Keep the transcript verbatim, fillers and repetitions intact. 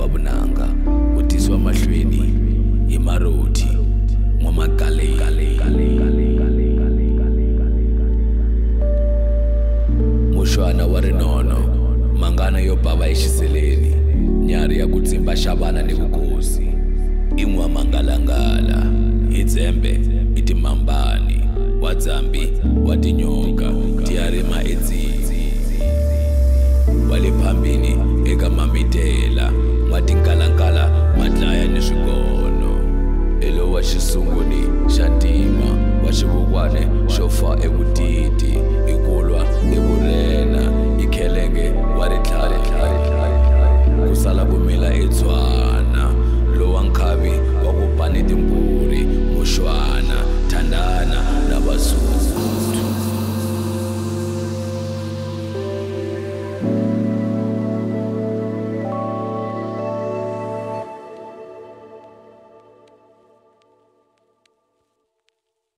wabunanga utiswa mahlweni imaroti ngomagale mushwana wa rinono mangana yo bava exiseleni nyari ya kutsimba xavana ni vukosi in'wa mangalangala hi dzembe i timambani wa dzambi wa tinyoka